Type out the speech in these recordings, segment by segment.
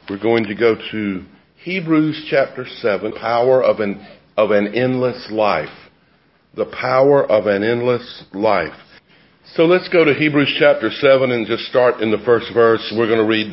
We're going to go to Hebrews chapter 7, power of an endless life. The power of an endless life. So let's go to Hebrews chapter 7 and just start in the first verse. We're going to read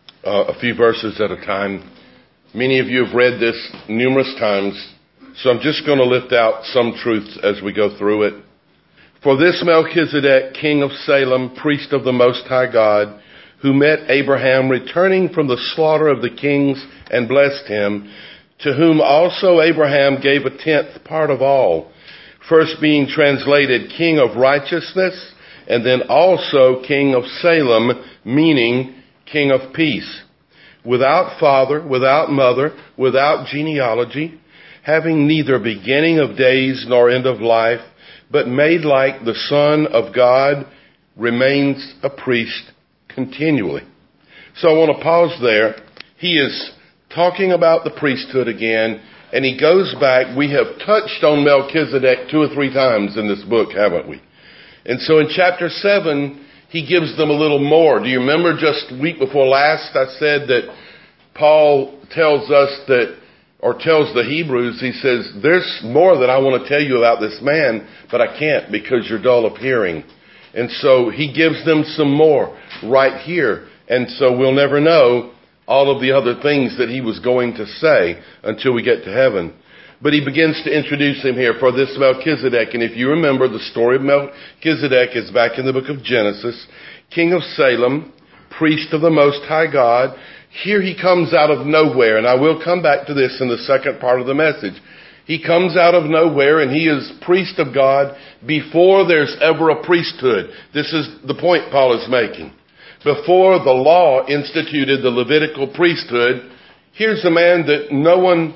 a few verses at a time. Many of you have read this numerous times, so I'm just going to lift out some truths as we go through it. For this Melchizedek, king of Salem, priest of the Most High God, who met Abraham returning from the slaughter of the kings and blessed him, to whom also Abraham gave a tenth part of all, first being translated king of righteousness, and then also king of Salem, meaning king of peace, without father, without mother, without genealogy, having neither beginning of days nor end of life, but made like the Son of God, remains a priest continually. So I want to pause there. He is talking about the priesthood again, and he goes back. We have touched on Melchizedek 2 or 3 times in this book, haven't we? And so in chapter 7, he gives them a little more. Do you remember just week before last I said that Paul tells us that, or tells the Hebrews, he says, there's more that I want to tell you about this man, but I can't because you're dull of hearing. And so he gives them some more right here. And so we'll never know all of the other things that he was going to say until we get to heaven. But he begins to introduce him here for this Melchizedek. And if you remember, the story of Melchizedek is back in the book of Genesis. King of Salem, priest of the Most High God. Here he comes out of nowhere. And I will come back to this in the second part of the message. He comes out of nowhere and he is priest of God before there's ever a priesthood. This is the point Paul is making. Before the law instituted the Levitical priesthood, here's a man that no one,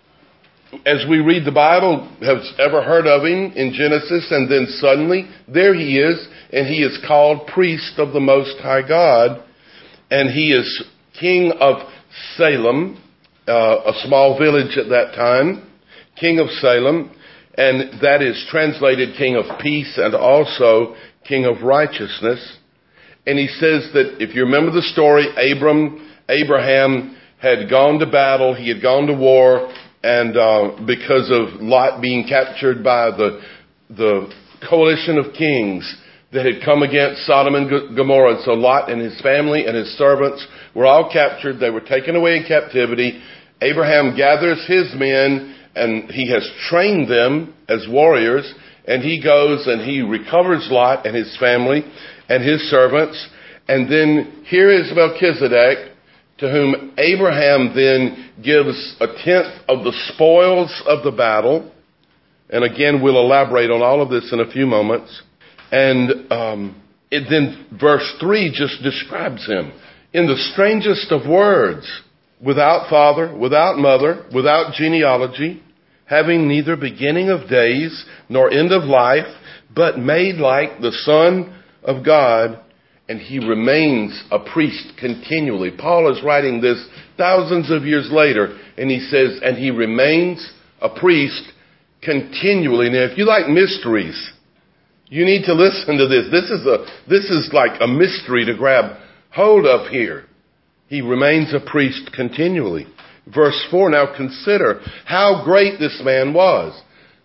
as we read the Bible, has ever heard of him in Genesis, and then suddenly there he is, and he is called priest of the Most High God, and he is king of Salem, a small village at that time. King of Salem, and that is translated king of peace and also king of righteousness. And he says that, if you remember the story, Abraham had gone to battle, he had gone to war, and because of Lot being captured by the coalition of kings that had come against Sodom and Gomorrah. And so Lot and his family and his servants were all captured. They were taken away in captivity. Abraham gathers his men, and he has trained them as warriors, and he goes and he recovers Lot and his family and his servants. And then here is Melchizedek, to whom Abraham then gives a tenth of the spoils of the battle. And again, we'll elaborate on all of this in a few moments. And then verse 3 just describes him in the strangest of words. Without father, without mother, without genealogy, having neither beginning of days nor end of life, but made like the Son of God, and he remains a priest continually. Paul is writing this thousands of years later, and he says, and he remains a priest continually. Now, if you like mysteries, you need to listen to this. This is like a mystery to grab hold of here. He remains a priest continually. Verse 4, now consider how great this man was.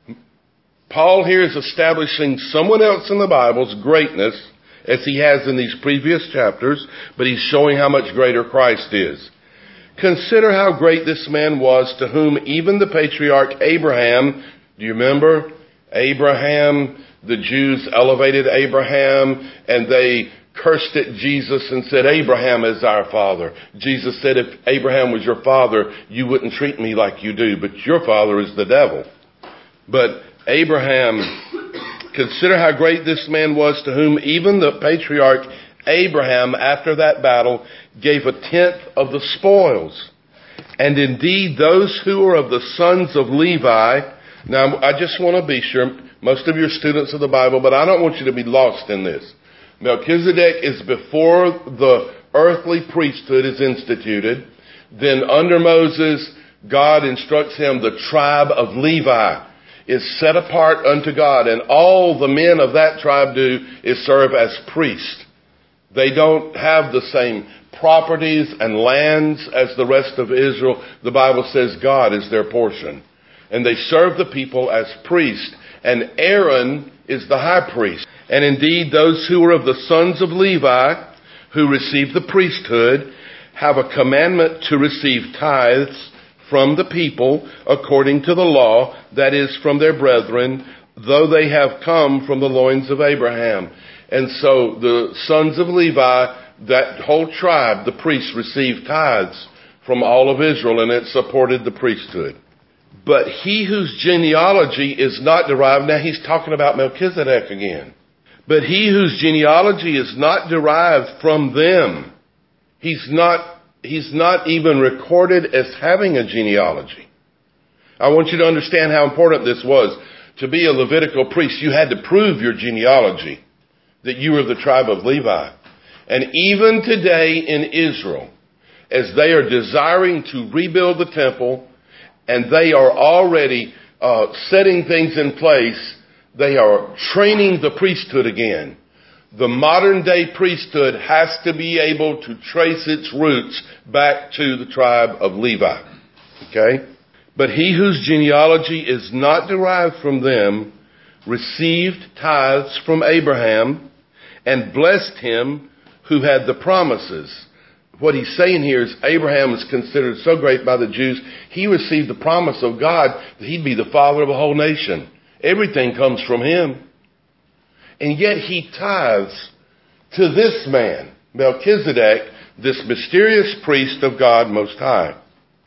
Paul here is establishing someone else in the Bible's greatness, as he has in these previous chapters, but he's showing how much greater Christ is. Consider how great this man was, to whom even the patriarch Abraham, do you remember? Abraham, the Jews elevated Abraham, and they cursed at Jesus and said, Abraham is our father. Jesus said, if Abraham was your father, you wouldn't treat me like you do, but your father is the devil. But Abraham, consider how great this man was, to whom even the patriarch Abraham, after that battle, gave a tenth of the spoils. And indeed, those who are of the sons of Levi. Now, I just want to be sure, most of you are students of the Bible, but I don't want you to be lost in this. Melchizedek is before the earthly priesthood is instituted. Then under Moses, God instructs him, the tribe of Levi is set apart unto God, and all the men of that tribe do is serve as priests. They don't have the same properties and lands as the rest of Israel. The Bible says God is their portion. And they serve the people as priests. And Aaron is the high priest. And indeed, those who are of the sons of Levi, who receive the priesthood, have a commandment to receive tithes from the people according to the law, that is, from their brethren, though they have come from the loins of Abraham. And so the sons of Levi, that whole tribe, the priests, received tithes from all of Israel, and it supported the priesthood. But he whose genealogy is not derived, now he's talking about Melchizedek again. But he whose genealogy is not derived from them, he's not even recorded as having a genealogy. I want you to understand how important this was. To be a Levitical priest, you had to prove your genealogy, that you were the tribe of Levi. And even today in Israel, as they are desiring to rebuild the temple, and they are already setting things in place, they are training the priesthood again. The modern day priesthood has to be able to trace its roots back to the tribe of Levi. Okay? But he whose genealogy is not derived from them received tithes from Abraham and blessed him who had the promises. What he's saying here is Abraham is considered so great by the Jews, he received the promise of God that he'd be the father of a whole nation. Everything comes from him. And yet he tithes to this man, Melchizedek, this mysterious priest of God Most High.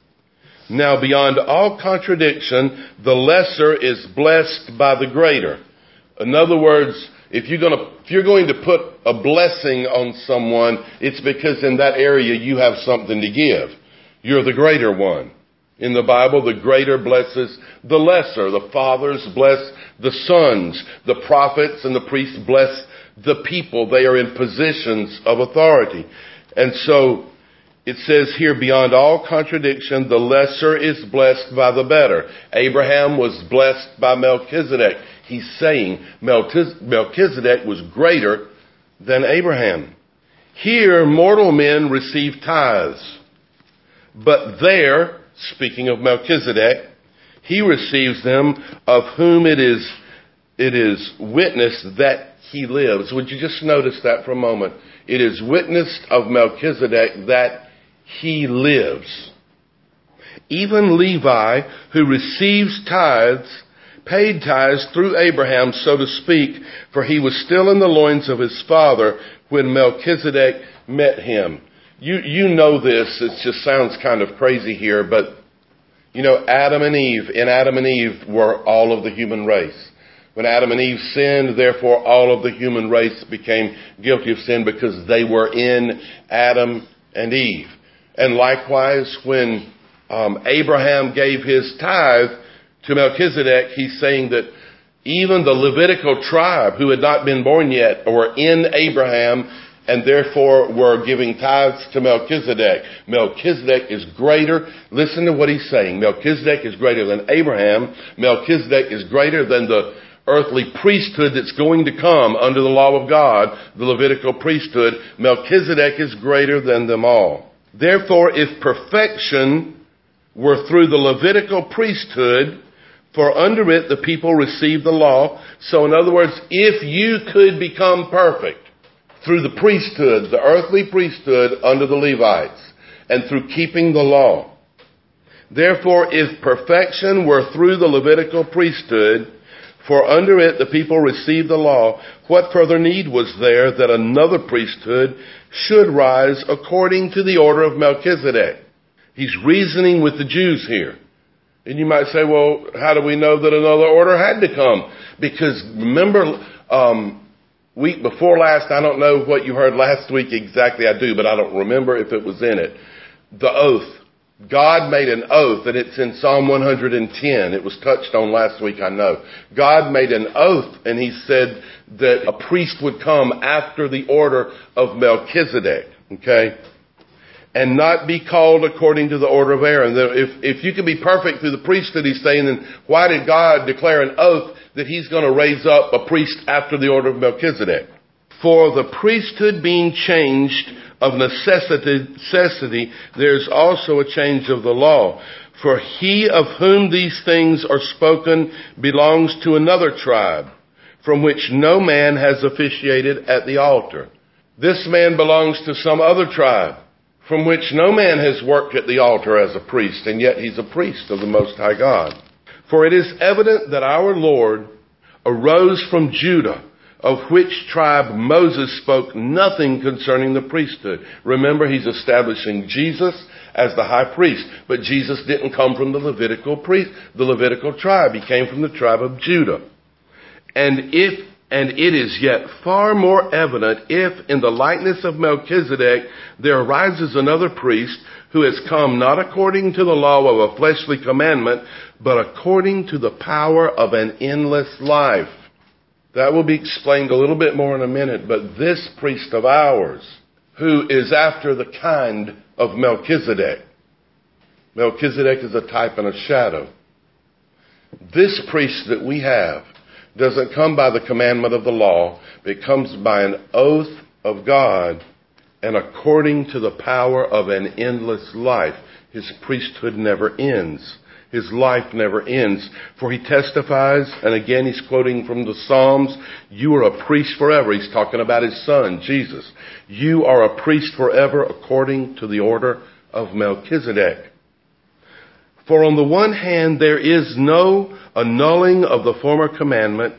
Now, beyond all contradiction, the lesser is blessed by the greater. In other words, if you're going to put a blessing on someone, it's because in that area you have something to give. You're the greater one. In the Bible, the greater blesses the lesser. The fathers bless the sons. The prophets and the priests bless the people. They are in positions of authority. And so it says here, beyond all contradiction, the lesser is blessed by the better. Abraham was blessed by Melchizedek. He's saying Melchizedek was greater than Abraham. Here, mortal men receive tithes. But there, speaking of Melchizedek, he receives them of whom it is witnessed that he lives. Would you just notice that for a moment? It is witnessed of Melchizedek that he lives. Even Levi, who receives tithes, paid tithes through Abraham, so to speak, for he was still in the loins of his father when Melchizedek met him. You know this, it just sounds kind of crazy here, but you know, in Adam and Eve were all of the human race. When Adam and Eve sinned, therefore all of the human race became guilty of sin because they were in Adam and Eve. And likewise, when Abraham gave his tithe to Melchizedek, he's saying that even the Levitical tribe who had not been born yet were in Abraham and therefore were giving tithes to Melchizedek. Melchizedek is greater. Listen to what he's saying. Melchizedek is greater than Abraham. Melchizedek is greater than the earthly priesthood that's going to come under the law of God, the Levitical priesthood. Melchizedek is greater than them all. Therefore, if perfection were through the Levitical priesthood, for under it the people received the law. So in other words, if you could become perfect through the priesthood, the earthly priesthood under the Levites, and through keeping the law. Therefore, if perfection were through the Levitical priesthood, for under it the people received the law, what further need was there that another priesthood should rise according to the order of Melchizedek? He's reasoning with the Jews here. And you might say, well, how do we know that another order had to come? Because remember, week before last, I don't know what you heard last week exactly, I do, but I don't remember if it was in it. The oath. God made an oath, and it's in Psalm 110. It was touched on last week, I know. God made an oath, and he said that a priest would come after the order of Melchizedek, okay? And not be called according to the order of Aaron. If you can be perfect through the priesthood, he's saying, then why did God declare an oath that he's going to raise up a priest after the order of Melchizedek? For the priesthood being changed of necessity, there's also a change of the law. For he of whom these things are spoken belongs to another tribe, from which no man has officiated at the altar. This man belongs to some other tribe, from which no man has worked at the altar as a priest, and yet he's a priest of the Most High God. For it is evident that our Lord arose from Judah, of which tribe Moses spoke nothing concerning the priesthood. Remember, he's establishing Jesus as the high priest. But Jesus didn't come from the Levitical tribe. He came from the tribe of Judah. And it is yet far more evident if in the likeness of Melchizedek there arises another priest who has come not according to the law of a fleshly commandment, but according to the power of an endless life. That will be explained a little bit more in a minute, but this priest of ours, who is after the kind of Melchizedek. Melchizedek is a type and a shadow. This priest that we have doesn't come by the commandment of the law, but it comes by an oath of God and according to the power of an endless life. His priesthood never ends. His life never ends. For he testifies, and again he's quoting from the Psalms, you are a priest forever. He's talking about his son, Jesus. You are a priest forever according to the order of Melchizedek. For on the one hand, there is no annulling of the former commandment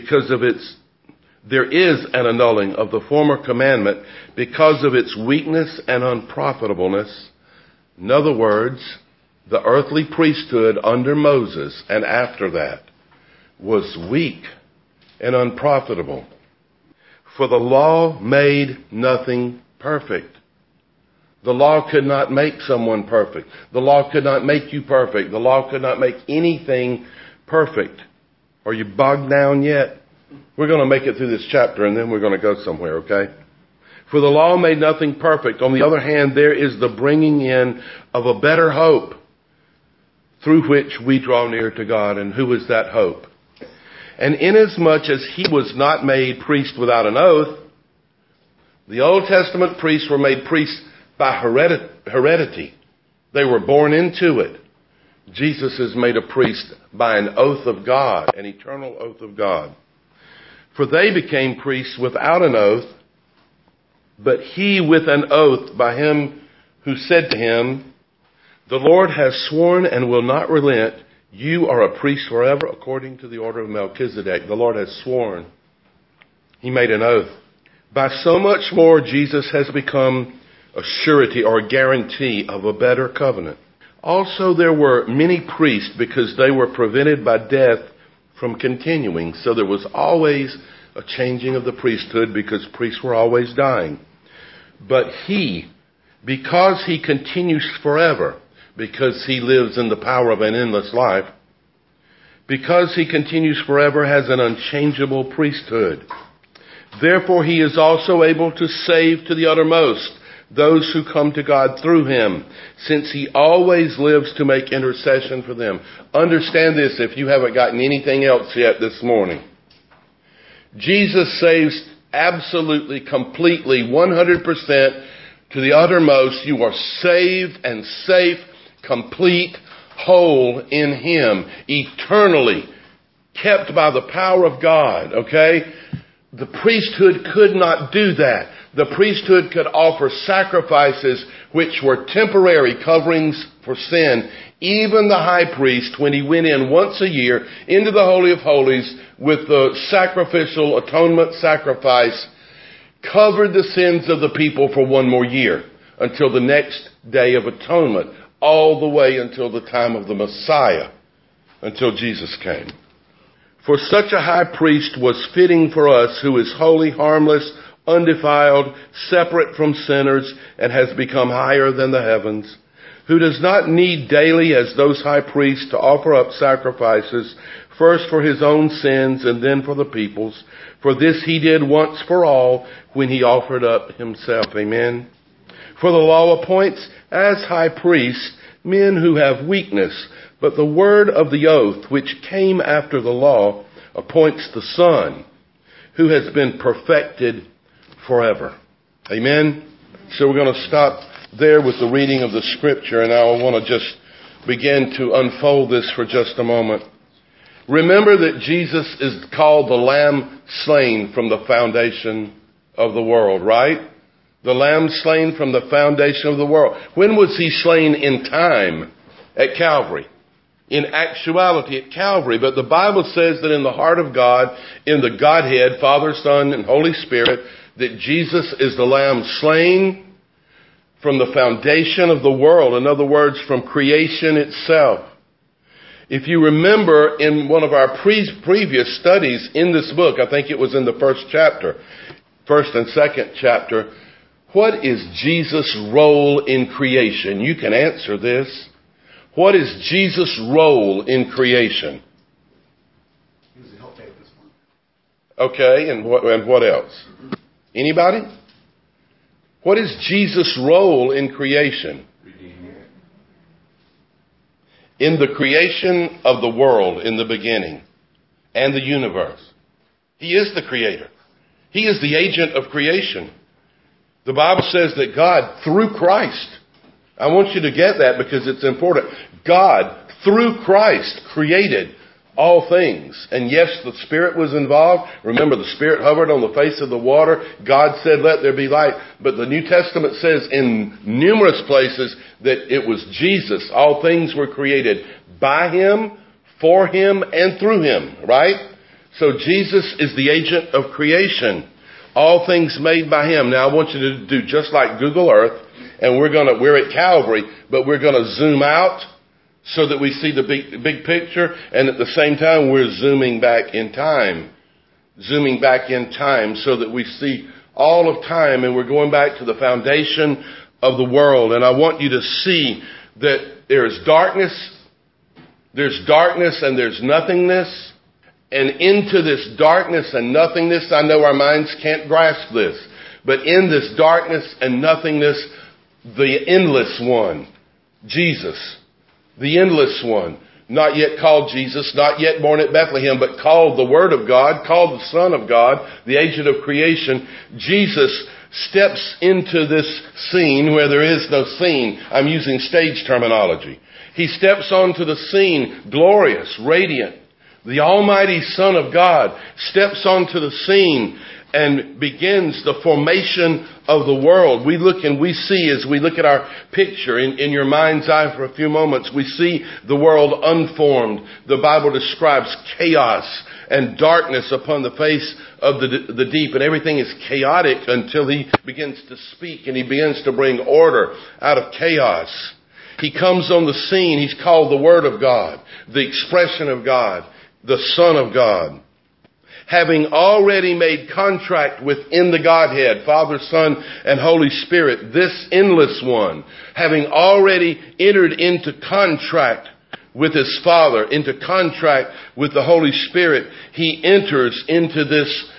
there is an annulling of the former commandment because of its weakness and unprofitableness. In other words, the earthly priesthood under Moses and after that was weak and unprofitable. For the law made nothing perfect. The law could not make someone perfect. The law could not make you perfect. The law could not make anything perfect. Are you bogged down yet? We're going to make it through this chapter and then we're going to go somewhere, okay? For the law made nothing perfect. On the other hand, there is the bringing in of a better hope through which we draw near to God. And who is that hope? And inasmuch as he was not made priest without an oath, the Old Testament priests were made priests by heredity. They were born into it. Jesus is made a priest by an oath of God, an eternal oath of God. For they became priests without an oath, but he with an oath by him who said to him, the Lord has sworn and will not relent. You are a priest forever according to the order of Melchizedek. The Lord has sworn. He made an oath. By so much more, Jesus has become a surety or a guarantee of a better covenant. Also, there were many priests because they were prevented by death from continuing. So there was always a changing of the priesthood because priests were always dying. But he, because he continues forever, because he lives in the power of an endless life, because he continues forever, has an unchangeable priesthood. Therefore, he is also able to save to the uttermost those who come to God through him, since he always lives to make intercession for them. Understand this if you haven't gotten anything else yet this morning. Jesus saves absolutely, completely, 100% to the uttermost. You are saved and safe, complete, whole in him, eternally, kept by the power of God, okay? The priesthood could not do that. The priesthood could offer sacrifices which were temporary coverings for sin. Even the high priest, when he went in once a year into the Holy of Holies with the sacrificial atonement sacrifice, covered the sins of the people for one more year until the next day of atonement, all the way until the time of the Messiah, until Jesus came. For such a high priest was fitting for us, who is holy, harmless, undefiled, separate from sinners, and has become higher than the heavens, who does not need daily, as those high priests, to offer up sacrifices, first for his own sins and then for the people's. For this he did once for all when he offered up himself. Amen. For the law appoints as high priests men who have weakness, but the word of the oath, which came after the law, appoints the Son, who has been perfected forever. Amen. So we're going to stop there with the reading of the scripture, and I want to just begin to unfold this for just a moment. Remember that Jesus is called the Lamb slain from the foundation of the world, right? The Lamb slain from the foundation of the world. When was he slain in time? At Calvary. In actuality at Calvary. But the Bible says that in the heart of God, in the Godhead, Father, Son, and Holy Spirit, that Jesus is the Lamb slain from the foundation of the world. In other words, from creation itself. If you remember in one of our previous studies in this book, I think it was in the first and second chapter, what is Jesus' role in creation? You can answer this. What is Jesus' role in creation? He was a helpmate at this point. Okay, and what else? Anybody? What is Jesus' role in creation? Redeemer. In the creation of the world in the beginning and the universe. He is the creator. He is the agent of creation. The Bible says that God, through Christ, I want you to get that because it's important. God, through Christ, created all things. And yes, the Spirit was involved. Remember, the Spirit hovered on the face of the water. God said, let there be light. But the New Testament says in numerous places that it was Jesus. All things were created by Him, for Him, and through Him. Right? So Jesus is the agent of creation. All things made by Him. Now I want you to do just like Google Earth, and we're at Calvary, but we're going to zoom out so that we see the big picture, and at the same time we're zooming back in time. Zooming back in time so that we see all of time, and we're going back to the foundation of the world. And I want you to see that there's darkness and there's nothingness. And into this darkness and nothingness, I know our minds can't grasp this, but in this darkness and nothingness, the endless one, Jesus, the endless one, not yet called Jesus, not yet born at Bethlehem, but called the Word of God, called the Son of God, the agent of creation. Jesus steps into this scene where there is no scene. I'm using stage terminology. He steps onto the scene, glorious, radiant. The Almighty Son of God steps onto the scene and begins the formation of the world. We look and we see, as we look at our picture in your mind's eye for a few moments, we see the world unformed. The Bible describes chaos and darkness upon the face of the deep, and everything is chaotic until He begins to speak and He begins to bring order out of chaos. He comes on the scene. He's called the Word of God, the expression of God, the Son of God. Having already made contract within the Godhead, Father, Son, and Holy Spirit, this endless one, having already entered into contract with His Father, into contract with the Holy Spirit, He enters into this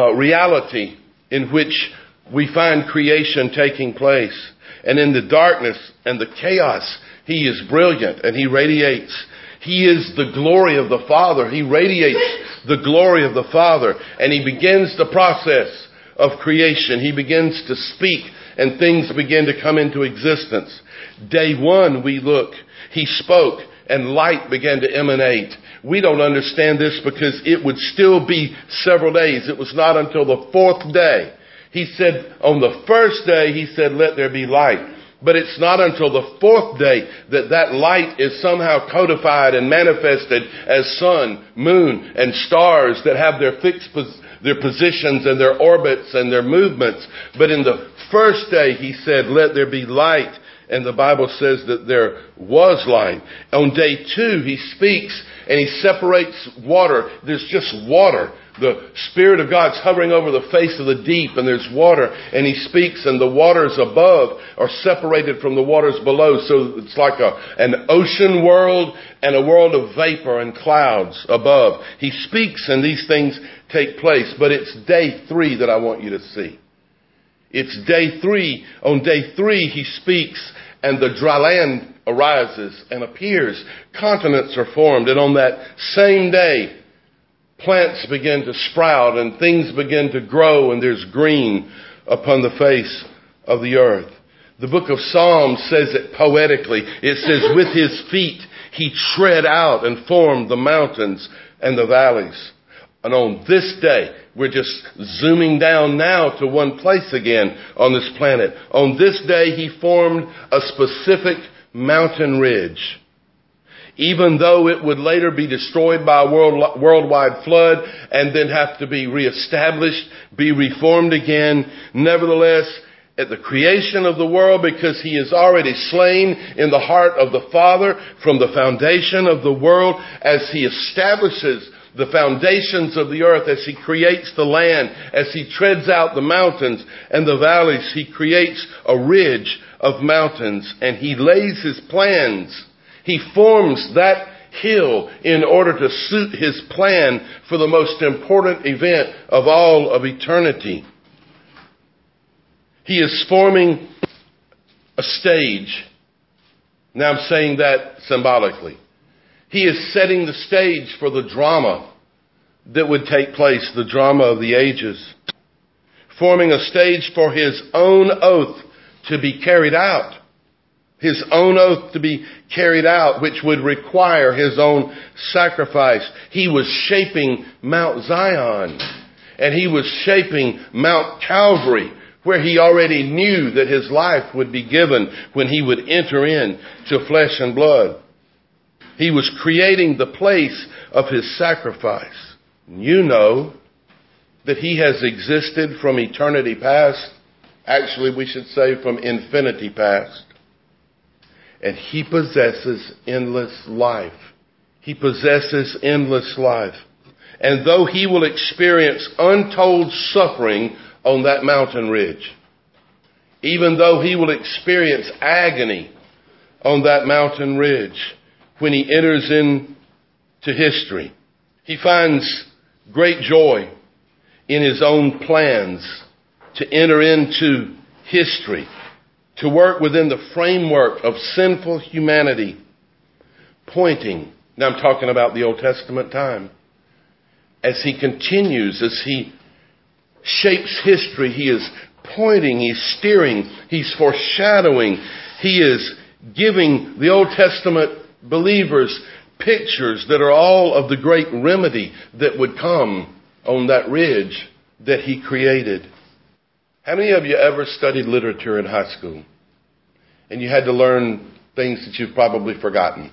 reality in which we find creation taking place. And in the darkness and the chaos, He is brilliant and He radiates. He is the glory of the Father. He radiates the glory of the Father. And He begins the process of creation. He begins to speak and things begin to come into existence. Day one, we look. He spoke and light began to emanate. We don't understand this because it would still be several days. It was not until the fourth day. He said, on the first day, He said, let there be light. But it's not until the fourth day that light is somehow codified and manifested as sun, moon, and stars that have their positions and their orbits and their movements. But in the first day, He said, let there be light. And the Bible says that there was light. On day two, He speaks and He separates water. There's just water. The Spirit of God's hovering over the face of the deep, and there's water, and He speaks, and the waters above are separated from the waters below. So it's like an ocean world and a world of vapor and clouds above. He speaks, and these things take place. But it's day three that I want you to see. It's day three. On day three, He speaks, and the dry land arises and appears. Continents are formed, and on that same day, plants begin to sprout and things begin to grow, and there's green upon the face of the earth. The book of Psalms says it poetically. It says, with his feet he tread out and formed the mountains and the valleys. And on this day, we're just zooming down now to one place again on this planet. On this day, he formed a specific mountain ridge. Even though it would later be destroyed by a worldwide flood and then have to be reestablished, be reformed again, nevertheless, at the creation of the world, because he is already slain in the heart of the Father from the foundation of the world, as he establishes the foundations of the earth, as he creates the land, as he treads out the mountains and the valleys, he creates a ridge of mountains and he lays his plans. He forms that hill in order to suit his plan for the most important event of all of eternity. He is forming a stage. Now I'm saying that symbolically. He is setting the stage for the drama that would take place, the drama of the ages. Forming a stage for his own oath to be carried out. His own oath to be carried out, which would require his own sacrifice. He was shaping Mount Zion, and he was shaping Mount Calvary, where he already knew that his life would be given when he would enter into flesh and blood. He was creating the place of his sacrifice. You know that he has existed from eternity past. Actually, we should say from infinity past. And he possesses endless life. He possesses endless life. And though he will experience untold suffering on that mountain ridge, even though he will experience agony on that mountain ridge, when he enters into history, he finds great joy in his own plans to enter into history, to work within the framework of sinful humanity, pointing, now I'm talking about the Old Testament time, as he continues, as he shapes history, he is pointing, he's steering, he's foreshadowing, he is giving the Old Testament believers pictures that are all of the great remedy that would come on that ridge that he created. How many of you ever studied literature in high school and you had to learn things that you've probably forgotten?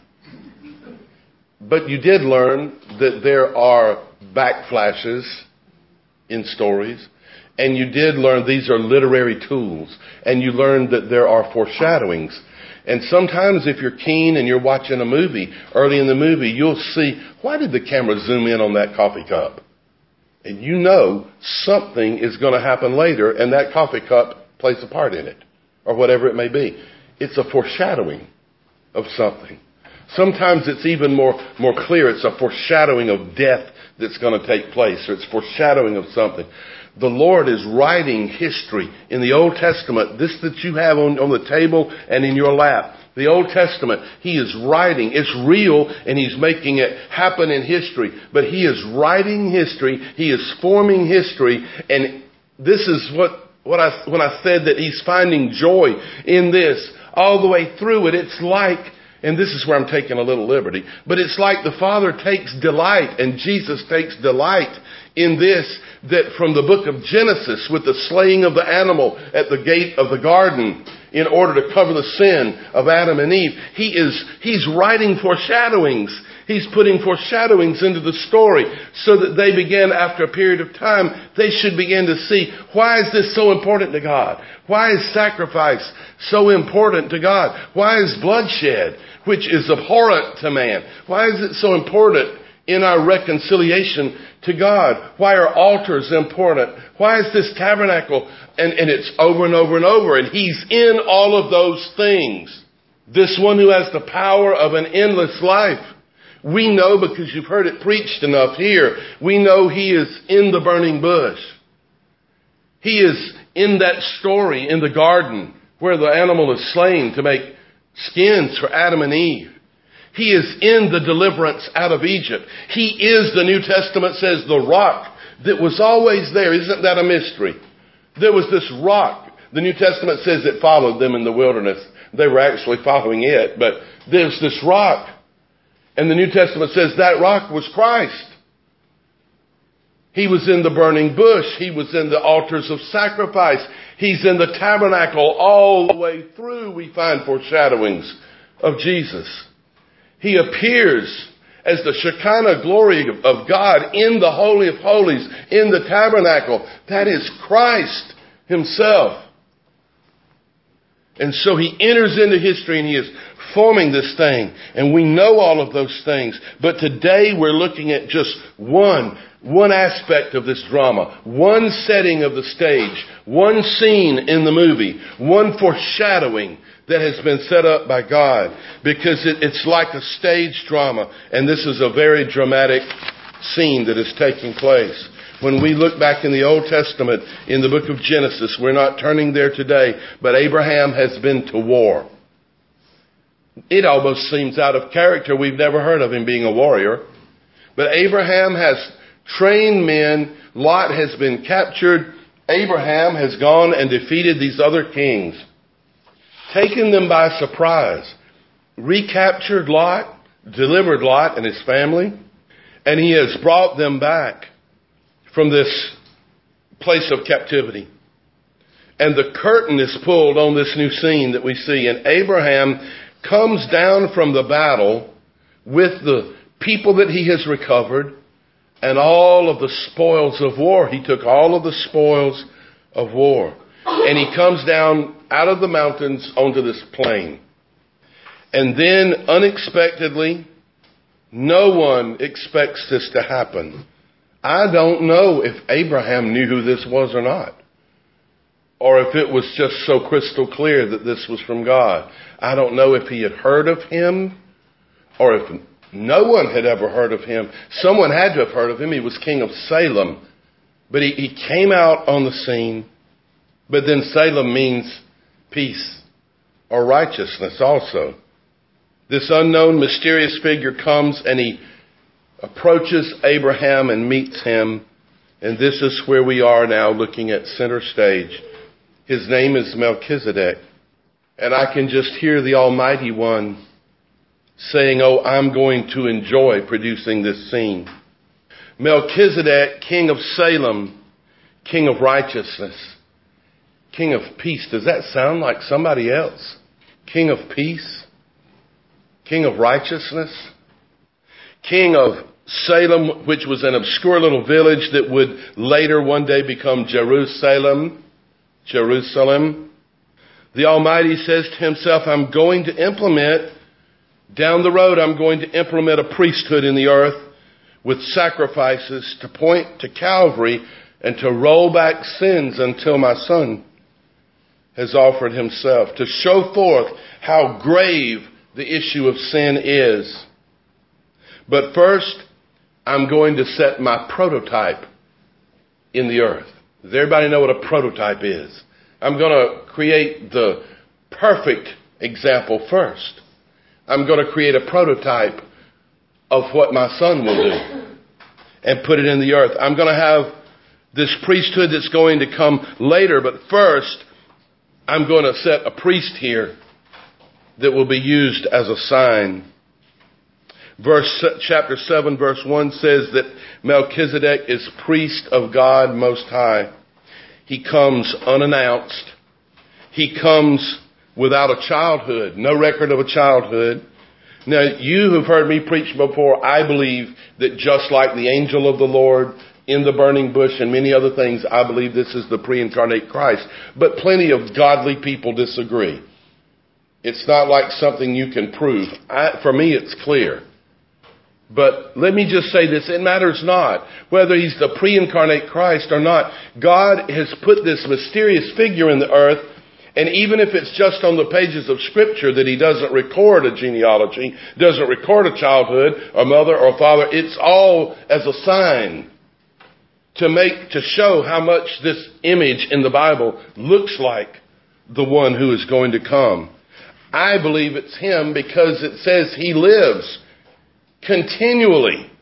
But you did learn that there are backflashes in stories, and you did learn these are literary tools, and you learned that there are foreshadowings. And sometimes if you're keen and you're watching a movie, early in the movie, you'll see, why did the camera zoom in on that coffee cup? And you know something is going to happen later, and that coffee cup plays a part in it, or whatever it may be. It's a foreshadowing of something. Sometimes it's even more clear. It's a foreshadowing of death that's going to take place, or it's foreshadowing of something. The Lord is writing history in the Old Testament, this that you have on the table and in your lap. The Old Testament, He is writing. It's real, and He's making it happen in history. But He is writing history. He is forming history. And this is when I said that He's finding joy in this all the way through it. It's like, and this is where I'm taking a little liberty, but it's like the Father takes delight, and Jesus takes delight in this, that from the book of Genesis, with the slaying of the animal at the gate of the garden in order to cover the sin of Adam and Eve, He's writing foreshadowings. He's putting foreshadowings into the story so that they begin, after a period of time, they should begin to see, why is this so important to God? Why is sacrifice so important to God? Why is bloodshed, which is abhorrent to man, why is it so important in our reconciliation to God? Why are altars important? Why is this tabernacle? And it's over and over and over. And He's in all of those things. This one who has the power of an endless life. We know, because you've heard it preached enough here, we know He is in the burning bush. He is in that story in the garden where the animal is slain to make skins for Adam and Eve. He is in the deliverance out of Egypt. He is, the New Testament says, the rock that was always there. Isn't that a mystery? There was this rock The New Testament says it followed them in the wilderness. They were actually following it, but there's this rock. And the New Testament says that rock was Christ. He was in the burning bush. He was in the altars of sacrifice. He's in the tabernacle all the way through. We find foreshadowings of Jesus. He appears as the Shekinah glory of God in the Holy of Holies, in the tabernacle. That is Christ Himself. And so He enters into history and He is forming this thing. And we know all of those things. But today we're looking at just one aspect of this drama. One setting of the stage. One scene in the movie. One foreshadowing that has been set up by God. Because it's like a stage drama. And this is a very dramatic scene that is taking place. When we look back in the Old Testament, in the book of Genesis, we're not turning there today, but Abraham has been to war. It almost seems out of character. We've never heard of him being a warrior. But Abraham has trained men. Lot has been captured. Abraham has gone and defeated these other kings, taken them by surprise, recaptured Lot, delivered Lot and his family, and he has brought them back from this place of captivity. And the curtain is pulled on this new scene that we see. And Abraham comes down from the battle with the people that he has recovered and all of the spoils of war. He took all of the spoils of war. And he comes down out of the mountains onto this plain. And then unexpectedly, no one expects this to happen. I don't know if Abraham knew who this was or not. Or if it was just so crystal clear that this was from God. I don't know if he had heard of him or if no one had ever heard of him. Someone had to have heard of him. He was king of Salem. But he came out on the scene. But then Salem means peace or righteousness also. This unknown mysterious figure comes and he approaches Abraham and meets him. And this is where we are now looking at center stage. His name is Melchizedek. And I can just hear the Almighty One saying, oh, I'm going to enjoy producing this scene. Melchizedek, king of Salem, king of righteousness, king of peace. Does that sound like somebody else? King of peace, king of righteousness, king of Salem, which was an obscure little village that would later one day become Jerusalem. The Almighty says to himself, I'm going to implement, down the road, I'm going to implement a priesthood in the earth with sacrifices to point to Calvary and to roll back sins until my Son has offered himself, to show forth how grave the issue of sin is. But first, I'm going to set my prototype in the earth. Does everybody know what a prototype is? I'm going to create the perfect example first. I'm going to create a prototype of what my Son will do and put it in the earth. I'm going to have this priesthood that's going to come later, but first, I'm going to set a priest that will be used as a sign. Chapter 7, verse 1 says that Melchizedek is priest of God Most High. He comes unannounced. He comes without a childhood, no record of a childhood. Now, you who've heard me preach before, I believe that just like the angel of the Lord in the burning bush and many other things, I believe this is the pre-incarnate Christ. But plenty of godly people disagree. It's not like something you can prove. For me, it's clear. But let me just say this, it matters not whether he's the pre-incarnate Christ or not. God has put this mysterious figure in the earth, and even if it's just on the pages of Scripture that he doesn't record a genealogy, doesn't record a childhood, or mother or father, it's all as a sign to show how much this image in the Bible looks like the one who is going to come. I believe it's him because it says he lives continually.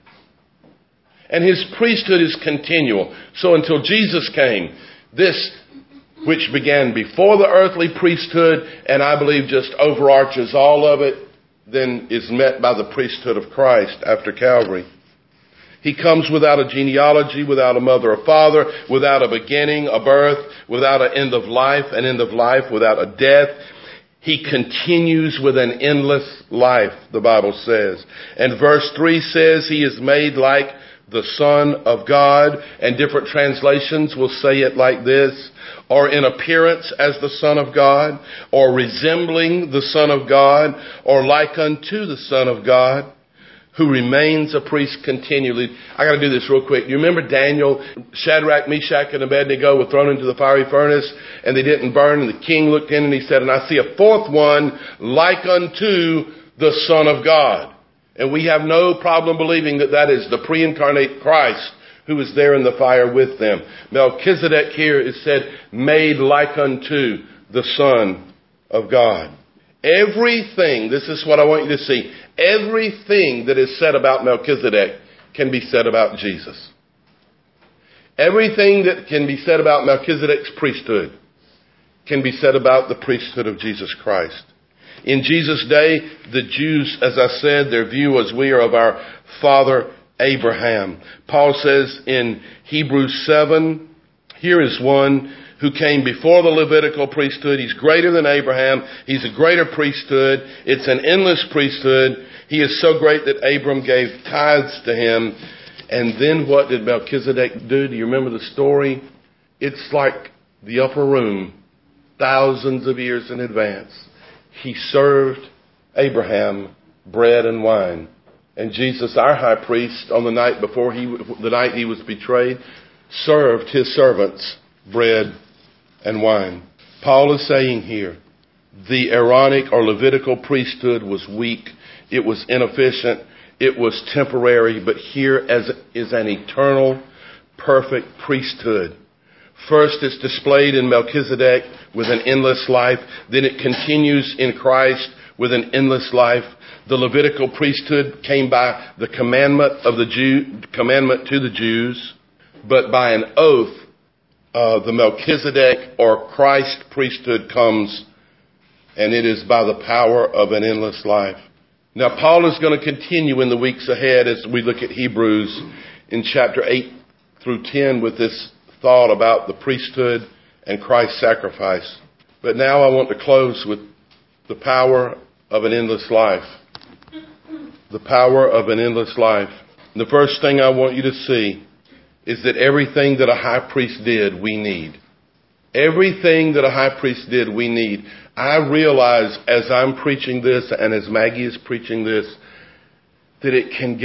And his priesthood is continual. So until Jesus came, this which began before the earthly priesthood and I believe just overarches all of it, then is met by the priesthood of Christ after Calvary. He comes without a genealogy, without a mother or father, without a beginning, a birth, without an end of life, without a death. He continues with an endless life, the Bible says. And verse 3 says he is made like the Son of God, and different translations will say it like this, or in appearance as the Son of God, or resembling the Son of God, or like unto the Son of God, who remains a priest continually. I got to do this real quick. You remember Daniel, Shadrach, Meshach, and Abednego were thrown into the fiery furnace and they didn't burn, and the king looked in and he said, and I see a fourth one like unto the Son of God. And we have no problem believing that that is the pre-incarnate Christ who is there in the fire with them. Melchizedek here is said, made like unto the Son of God. Everything, this is what I want you to see, everything that is said about Melchizedek can be said about Jesus. Everything that can be said about Melchizedek's priesthood can be said about the priesthood of Jesus Christ. In Jesus' day, the Jews, as I said, their view was we are of our father Abraham. Paul says in Hebrews 7, here is one who came before the Levitical priesthood. He's greater than Abraham. He's a greater priesthood. It's an endless priesthood. He is so great that Abram gave tithes to him. And then what did Melchizedek do? Do you remember the story? It's like the upper room, thousands of years in advance. He served Abraham bread and wine. And Jesus, our high priest, on the night before the night he was betrayed, served his servants bread and wine. Paul is saying here, the Aaronic or Levitical priesthood was weak. It was inefficient. It was temporary. But here is an eternal, perfect priesthood. First, it's displayed in Melchizedek with an endless life. Then it continues in Christ with an endless life. The Levitical priesthood came by the commandment to the Jews, but by an oath, the Melchizedek or Christ priesthood comes, and it is by the power of an endless life. Now, Paul is going to continue in the weeks ahead as we look at Hebrews in chapter 8 through 10 with this thought about the priesthood and Christ's sacrifice. But now I want to close with the power of an endless life. The power of an endless life. And the first thing I want you to see is that everything that a high priest did, we need. Everything that a high priest did, we need. I realize as I'm preaching this and as Maggie is preaching this, that it can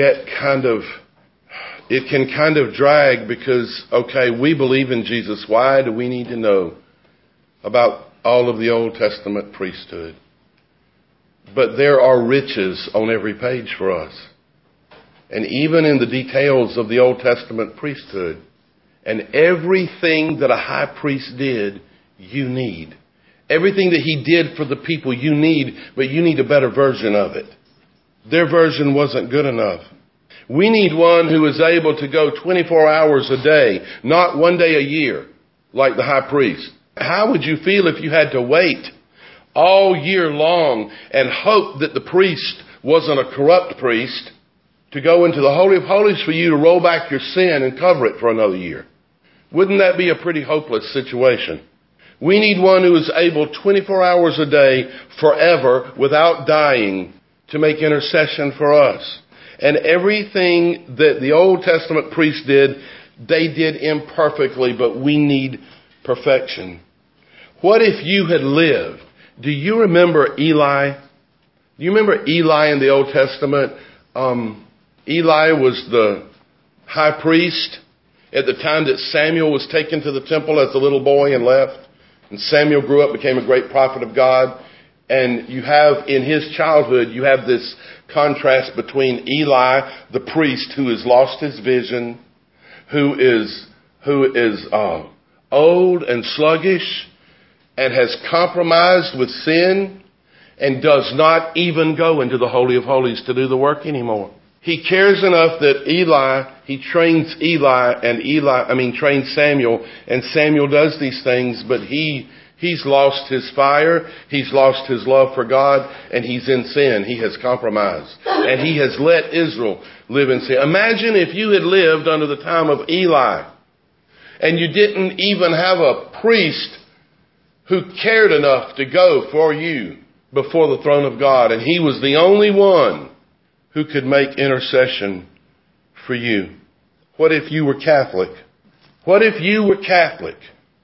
kind of drag because, okay, we believe in Jesus. Why do we need to know about all of the Old Testament priesthood? But there are riches on every page for us. And even in the details of the Old Testament priesthood, and everything that a high priest did, you need. Everything that he did for the people, you need, but you need a better version of it. Their version wasn't good enough. We need one who is able to go 24 hours a day, not one day a year, like the high priest. How would you feel if you had to wait all year long and hope that the priest wasn't a corrupt priest to go into the Holy of Holies for you to roll back your sin and cover it for another year? Wouldn't that be a pretty hopeless situation? We need one who is able 24 hours a day forever without dying to make intercession for us. And everything that the Old Testament priests did, they did imperfectly, but we need perfection. What if you had lived? Do you remember Eli? Do you remember Eli in the Old Testament? Eli was the high priest at the time that Samuel was taken to the temple as a little boy and left. And Samuel grew up, became a great prophet of God. And you have, in his childhood, you have this contrast between Eli, the priest, who has lost his vision, who is old and sluggish and has compromised with sin and does not even go into the Holy of Holies to do the work anymore. He cares enough that Eli he trains trains Samuel, and Samuel does these things, but he's lost his fire, he's lost his love for God, and he's in sin. He has compromised, and he has let Israel live in sin. Imagine if you had lived under the time of Eli, and you didn't even have a priest who cared enough to go for you before the throne of God, and he was the only one who could make intercession for you. What if you were Catholic? What if you were Catholic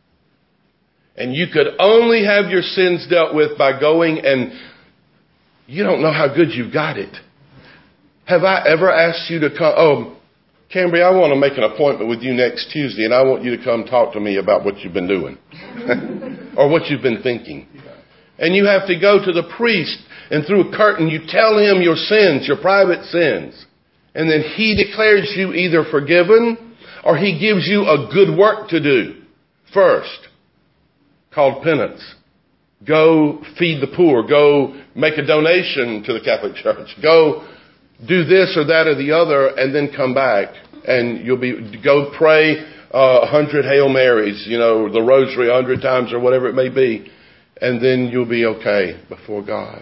and you could only have your sins dealt with by going, and you don't know how good you've got it? Have I ever asked you to come? Oh, Cambria, I want to make an appointment with you next Tuesday, and I want you to come talk to me about what you've been doing or what you've been thinking. And you have to go to the priest, and through a curtain you tell him your sins, your private sins. And then he declares you either forgiven, or he gives you a good work to do first, called penance. Go feed the poor. Go make a donation to the Catholic Church. Go do this or that or the other, and then come back, and go pray 100 Hail Marys, the rosary 100 times or whatever it may be, and then you'll be okay before God.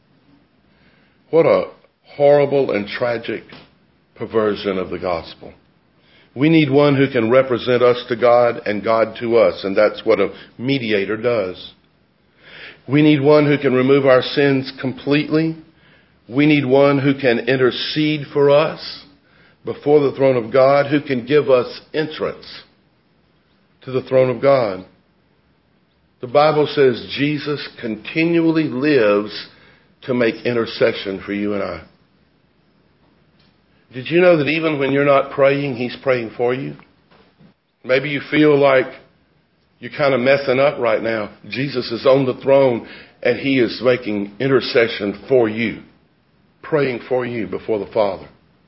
What a horrible and tragic perversion of the gospel. We need one who can represent us to God and God to us, and that's what a mediator does. We need one who can remove our sins completely. We need one who can intercede for us before the throne of God, who can give us entrance to the throne of God. The Bible says Jesus continually lives to make intercession for you and I. Did you know that even when you're not praying, he's praying for you? Maybe you feel like you're kind of messing up right now. Jesus is on the throne, and he is making intercession for you, praying for you before the Father.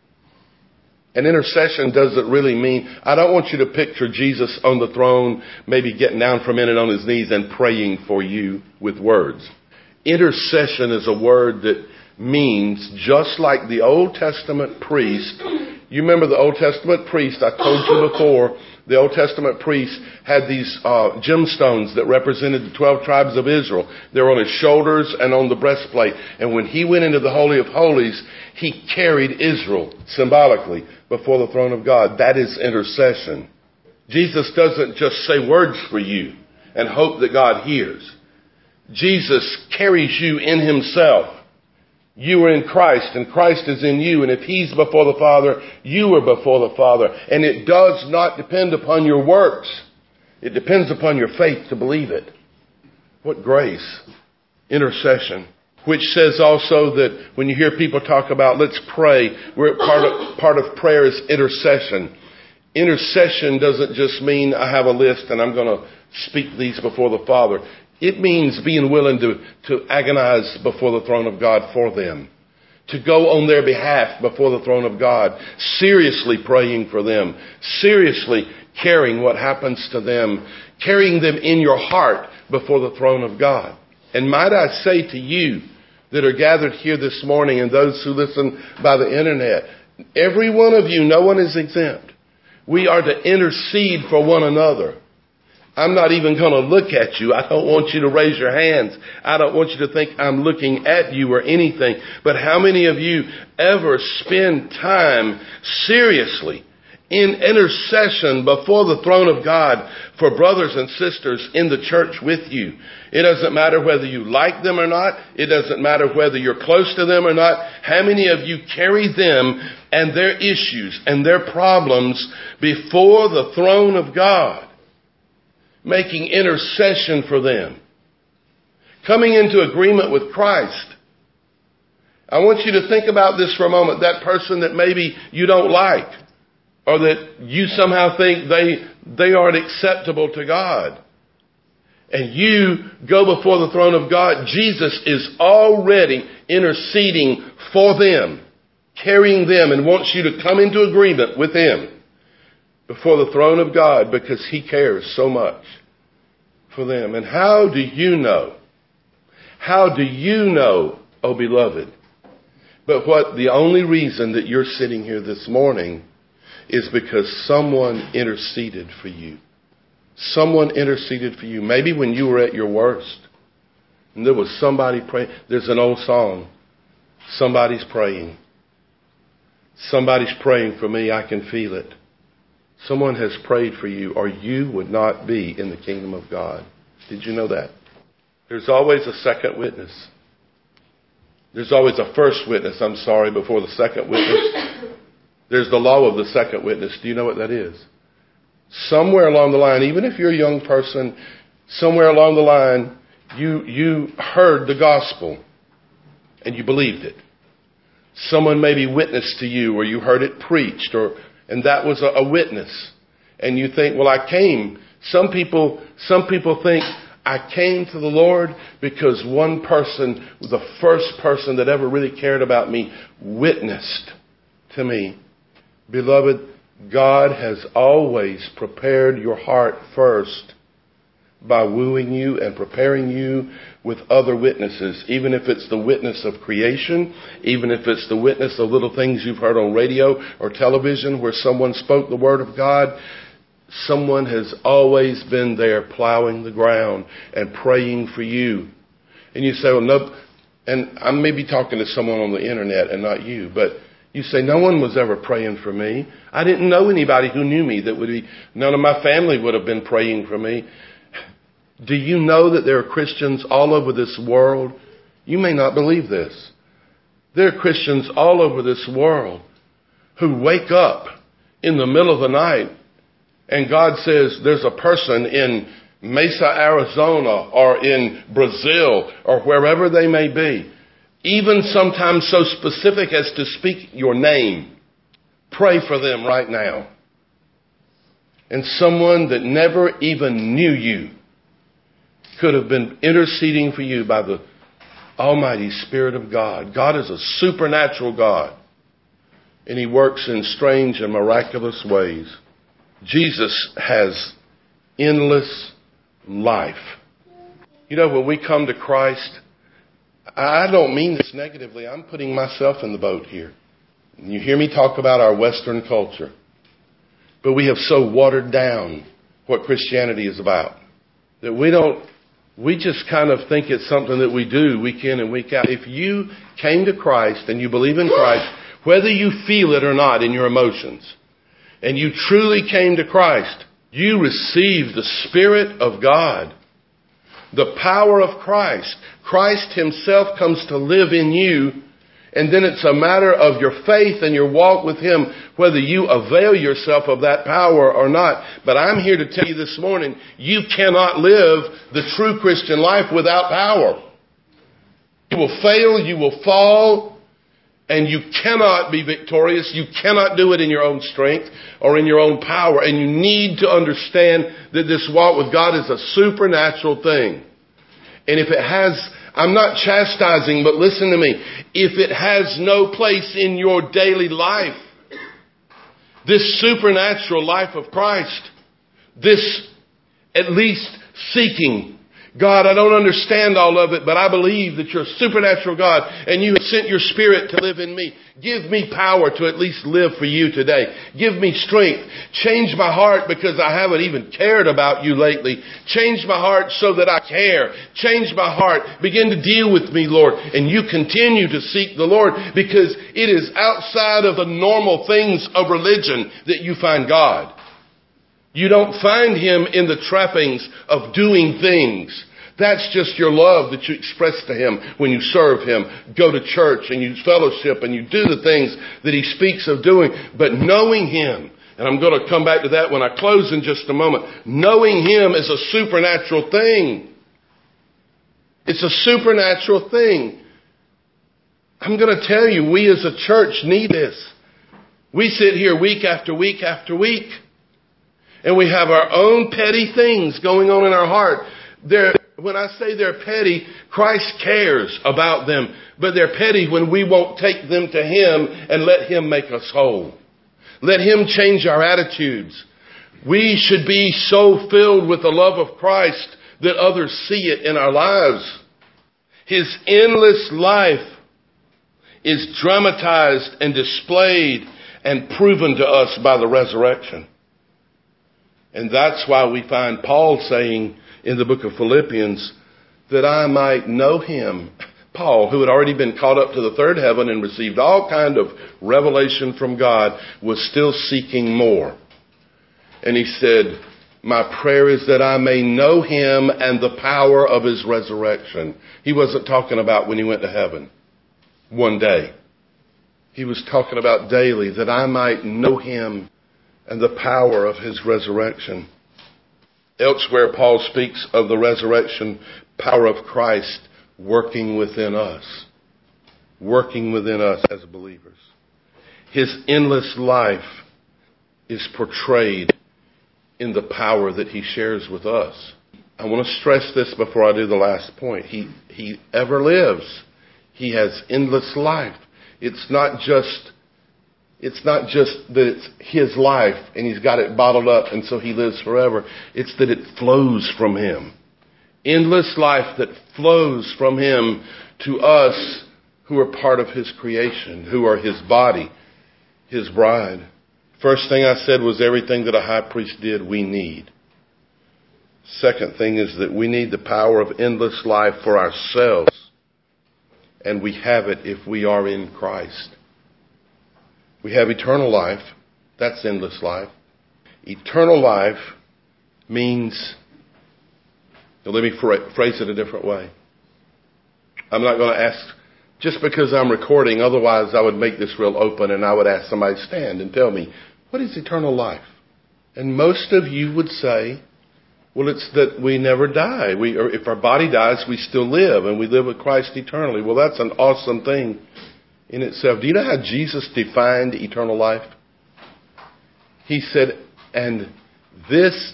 And intercession doesn't really mean, I don't want you to picture Jesus on the throne, maybe getting down for a minute on his knees and praying for you with words. Intercession is a word that means, just like the Old Testament priest. You remember the Old Testament priest, I told you before, the Old Testament priest had these gemstones that represented the 12 tribes of Israel. They were on his shoulders and on the breastplate. And when he went into the Holy of Holies, he carried Israel symbolically before the throne of God. That is intercession. Jesus doesn't just say words for you and hope that God hears. Jesus carries you in himself. You are in Christ, and Christ is in you. And if he's before the Father, you are before the Father. And it does not depend upon your works. It depends upon your faith to believe it. What grace. Intercession. Which says also that when you hear people talk about, let's pray, part of prayer is intercession. Intercession doesn't just mean I have a list and I'm going to speak these before the Father. It means being willing to agonize before the throne of God for them. To go on their behalf before the throne of God. Seriously praying for them. Seriously caring what happens to them. Carrying them in your heart before the throne of God. And might I say to you that are gathered here this morning, and those who listen by the internet, every one of you, no one is exempt. We are to intercede for one another. I'm not even going to look at you. I don't want you to raise your hands. I don't want you to think I'm looking at you or anything. But how many of you ever spend time seriously in intercession before the throne of God for brothers and sisters in the church with you? It doesn't matter whether you like them or not. It doesn't matter whether you're close to them or not. How many of you carry them and their issues and their problems before the throne of God? Making intercession for them. Coming into agreement with Christ. I want you to think about this for a moment. That person that maybe you don't like, or that you somehow think they aren't acceptable to God. And you go before the throne of God. Jesus is already interceding for them, carrying them, and wants you to come into agreement with him before the throne of God, because he cares so much for them. And how do you know? How do you know, oh beloved? But what the only reason that you're sitting here this morning is because someone interceded for you. Someone interceded for you. Maybe when you were at your worst and there was somebody praying. There's an old song. Somebody's praying. Somebody's praying for me. I can feel it. Someone has prayed for you, or you would not be in the kingdom of God. Did you know that? There's always a second witness. There's always a first witness, before the second witness. There's the law of the second witness. Do you know what that is? Somewhere along the line, even if you're a young person, somewhere along the line, you heard the gospel and you believed it. Someone maybe witnessed to you, or you heard it preached, and that was a witness. And you think, well, I came. Some people think I came to the Lord because one person, the first person that ever really cared about me, witnessed to me. Beloved, God has always prepared your heart first by wooing you and preparing you with other witnesses, even if it's the witness of creation, even if it's the witness of little things you've heard on radio or television where someone spoke the word of God. Someone has always been there plowing the ground and praying for you. And you say, well, no, and I may be talking to someone on the internet and not you, but you say, no one was ever praying for me. I didn't know anybody who knew me none of my family would have been praying for me. Do you know that there are Christians all over this world? You may not believe this. There are Christians all over this world who wake up in the middle of the night and God says there's a person in Mesa, Arizona, or in Brazil, or wherever they may be, even sometimes so specific as to speak your name. Pray for them right now. And someone that never even knew you could have been interceding for you by the Almighty Spirit of God. God is a supernatural God, and He works in strange and miraculous ways. Jesus has endless life. You know, when we come to Christ, I don't mean this negatively. I'm putting myself in the boat here. You hear me talk about our Western culture. But we have so watered down what Christianity is about that we just kind of think it's something that we do week in and week out. If you came to Christ and you believe in Christ, whether you feel it or not in your emotions, and you truly came to Christ, you receive the Spirit of God, the power of Christ. Christ Himself comes to live in you, and then it's a matter of your faith and your walk with Him, whether you avail yourself of that power or not. But I'm here to tell you this morning, you cannot live the true Christian life without power. You will fail, you will fall, and you cannot be victorious. You cannot do it in your own strength or in your own power. And you need to understand that this walk with God is a supernatural thing. And if it has, I'm not chastising, but listen to me. If it has no place in your daily life, this supernatural life of Christ, this at least seeking, God, I don't understand all of it, but I believe that you're a supernatural God and you have sent your Spirit to live in me. Give me power to at least live for you today. Give me strength. Change my heart because I haven't even cared about you lately. Change my heart so that I care. Change my heart. Begin to deal with me, Lord. And you continue to seek the Lord because it is outside of the normal things of religion that you find God. You don't find Him in the trappings of doing things. That's just your love that you express to Him when you serve Him, go to church and you fellowship and you do the things that He speaks of doing. But knowing Him, and I'm going to come back to that when I close in just a moment, knowing Him is a supernatural thing. It's a supernatural thing. I'm going to tell you, we as a church need this. We sit here week after week after week, and we have our own petty things going on in our heart. When I say they're petty, Christ cares about them. But they're petty when we won't take them to Him and let Him make us whole. Let Him change our attitudes. We should be so filled with the love of Christ that others see it in our lives. His endless life is dramatized and displayed and proven to us by the resurrection. And that's why we find Paul saying in the book of Philippians, that I might know him. Paul, who had already been caught up to the third heaven and received all kind of revelation from God, was still seeking more. And he said, my prayer is that I may know him and the power of his resurrection. He wasn't talking about when he went to heaven one day. He was talking about daily, that I might know him and the power of his resurrection. Elsewhere, Paul speaks of the resurrection power of Christ working within us as believers. His endless life is portrayed in the power that he shares with us. I want to stress this before I do the last point. He ever lives. He has endless life. It's not just that it's his life and he's got it bottled up and so he lives forever. It's that it flows from him. Endless life that flows from him to us who are part of his creation, who are his body, his bride. First thing I said was everything that a high priest did, we need. Second thing is that we need the power of endless life for ourselves. And we have it if we are in Christ. We have eternal life. That's endless life. Eternal life means, let me phrase it a different way. I'm not going to ask, just because I'm recording, otherwise I would make this real open and I would ask somebody to stand and tell me, what is eternal life? And most of you would say, well, it's that we never die. Or if our body dies, we still live, and we live with Christ eternally. Well, that's an awesome thing in itself. Do you know how Jesus defined eternal life? He said, this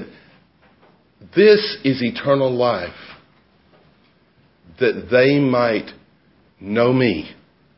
is eternal life, that they might know me.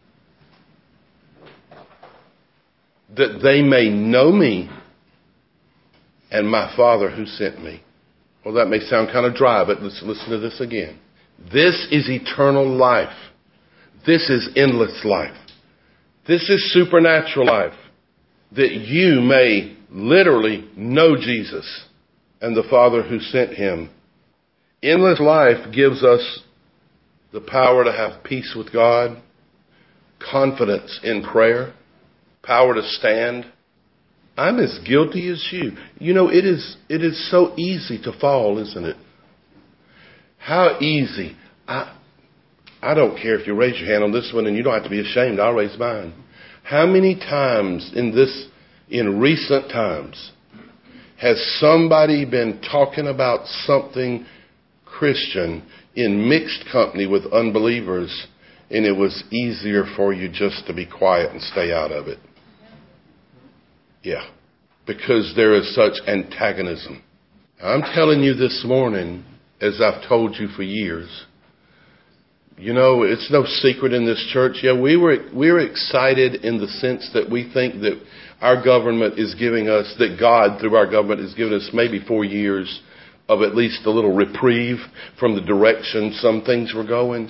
That they may know me and my Father who sent me. Well, that may sound kind of dry, but let's listen to this again. This is eternal life. This is endless life. This is supernatural life. That you may literally know Jesus and the Father who sent him. Endless life gives us the power to have peace with God, confidence in prayer, power to stand. I'm as guilty as you. You know, it is so easy to fall, isn't it? How easy. I don't care if you raise your hand on this one and you don't have to be ashamed. I'll raise mine. How many times in recent times has somebody been talking about something Christian in mixed company with unbelievers, and it was easier for you just to be quiet and stay out of it? Yeah, because there is such antagonism. I'm telling you this morning, as I've told you for years, you know, it's no secret in this church. Yeah, we're excited in the sense that we think that our government is giving us, that God through our government is giving us maybe 4 years of at least a little reprieve from the direction some things were going.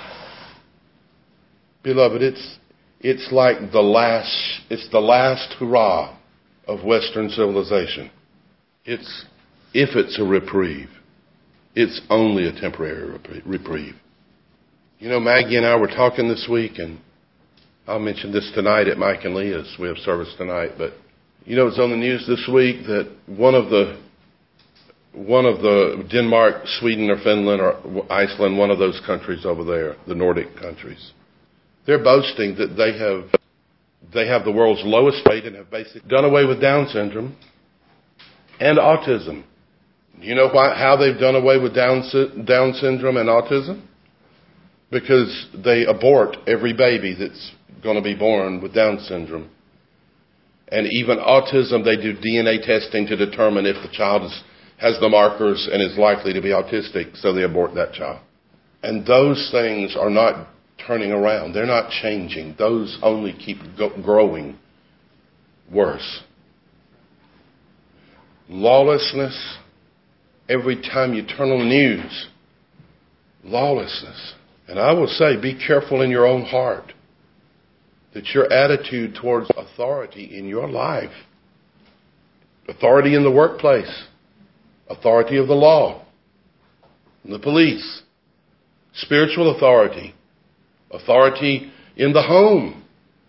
Beloved, it's like the last hurrah of Western civilization. If it's a reprieve, it's only a temporary reprieve. You know, Maggie and I were talking this week, and I'll mention this tonight at Mike and Leah's. We have service tonight, but you know, it's on the news this week that one of the Denmark, Sweden, or Finland, or Iceland, one of those countries over there, the Nordic countries, they're boasting that they have the world's lowest rate and have basically done away with Down syndrome and autism. You know how they've done away with Down syndrome and autism? Because they abort every baby that's going to be born with Down syndrome. And even autism, they do DNA testing to determine if the child has the markers and is likely to be autistic, so they abort that child. And those things are not turning around. They're not changing. Those only keep growing worse. Lawlessness. Every time you turn on the news, lawlessness. And I will say, be careful in your own heart. That your attitude towards authority in your life, authority in the workplace, authority of the law, the police, spiritual authority, authority in the home.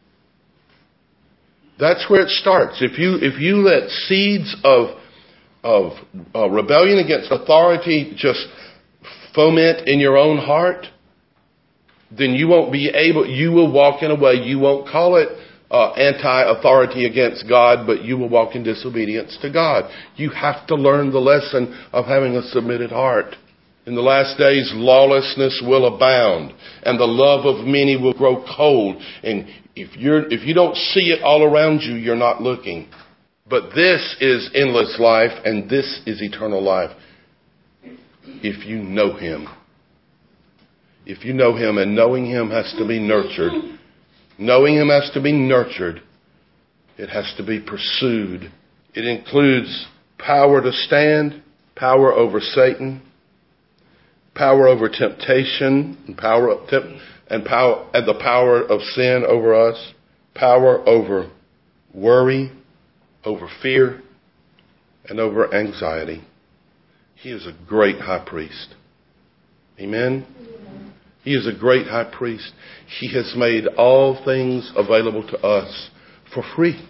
That's where it starts. If you let seeds of rebellion against authority just foment in your own heart, then you will walk in a way, you won't call it anti-authority against God, but you will walk in disobedience to God. You have to learn the lesson of having a submitted heart. In the last days, lawlessness will abound, and the love of many will grow cold. And if you don't see it all around you, you're not looking. But this is endless life, and this is eternal life. If you know Him. If you know Him, and knowing Him has to be nurtured. Knowing Him has to be nurtured. It has to be pursued. It includes power to stand, power over Satan, power over temptation, and the power of sin over us, power over worry, over fear, and over anxiety. He is a great high priest. Amen? He is a great high priest. He has made all things available to us for free.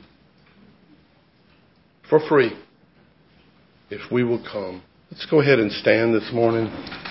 For free. If we will come. Let's go ahead and stand this morning.